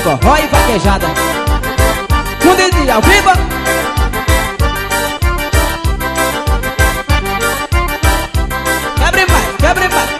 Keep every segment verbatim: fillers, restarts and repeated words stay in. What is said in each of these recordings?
forró e vaquejada. Fundo de ao vivo. Quebre mais, quebre mais.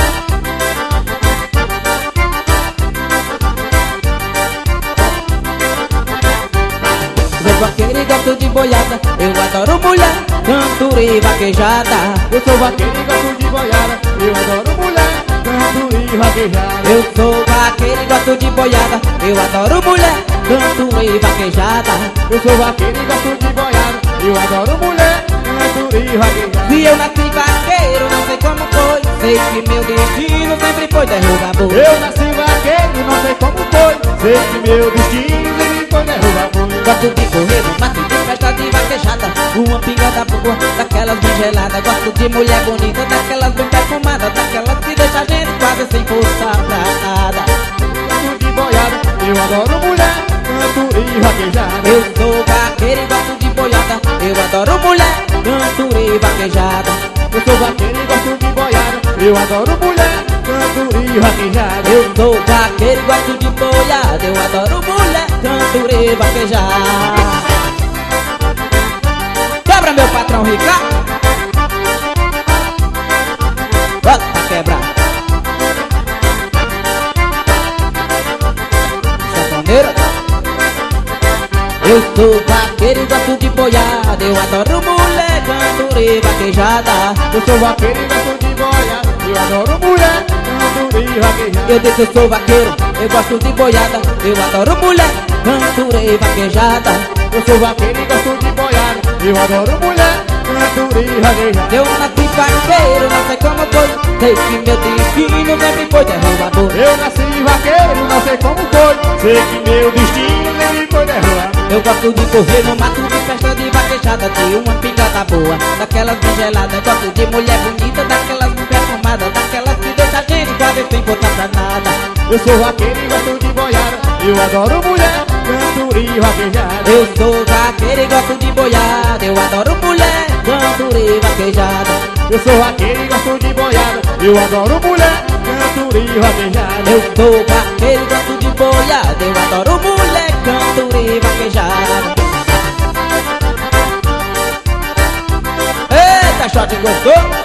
Sou vaqueiro e gosto de boiada. Eu adoro mulher, cantora e vaquejada. Eu sou vaqueiro e gosto de boiada. Eu adoro mulher, canto e vaquejada. Eu sou vaqueiro e gosto de boiada. Eu adoro mulher, cantora e vaquejada. Eu sou vaqueiro e gosto de boiada. Eu adoro mulher, canto e vaquejada. Se eu nasci vaqueiro, não sei como foi. Sei que meu destino sempre foi derrubar boi. Eu nasci vaqueiro, não sei como foi. Sei que meu destino sempre foi derrubar boi. Gosto de correr no mato, de festa de vaquejada. Uma pingada boa, daquelas bem geladas. Gosto de mulher bonita, daquelas bem perfumadas. Daquelas que deixa a gente quase sem força pra nada. Gosto de boiada, eu adoro mulher, canto e vaquejada. Eu sou vaqueiro e gosto de boiada. Eu adoro mulher, canto e vaquejada. Eu sou vaqueiro e gosto de boiada. Eu adoro mulher, canto e vaquejada. Eu sou vaqueiro e gosto de boiada. Eu adoro mulher, canto e vaquejada. Quebra, meu patrão Ricardo. Bota pra quebrar. Sanfoneiro. Eu sou vaqueiro e gosto de boiada. Eu adoro mulher, canto e vaquejada. Eu sou vaqueiro e gosto de boiada. Eu adoro mulher, canto e vaquejada. Eu disse eu sou vaqueiro, eu gosto de boiada. Eu adoro mulher, canto e vaquejada. Eu sou vaqueiro e gosto de boiada. Eu adoro mulher, canto e vaquejada. Eu nasci vaqueiro, não sei como foi. Sei que meu destino sempre foi derrubador. Eu nasci vaqueiro, não sei como foi. Sei que meu destino sempre foi derrubador. Eu gosto de correr no mato, de festa de vaquejada. De uma pingada boa, daquelas bem geladas. Gosto de mulher bonita, daquelas bem perfumadas. Daquelas que deixa a gente quase sem força pra nada. Eu sou vaqueiro e gosto de boiada. Eu adoro mulher, canto e vaquejada. Eu sou vaqueiro e gosto de boiada. Eu adoro mulher, canto e vaquejada. Eu sou vaqueiro e gosto de boiada. Eu adoro mulher, canto e vaquejada. Eu sou vaqueiro e gosto de boiada. Eu adoro mulher, canto e vaquejada. Eita, shot gostou?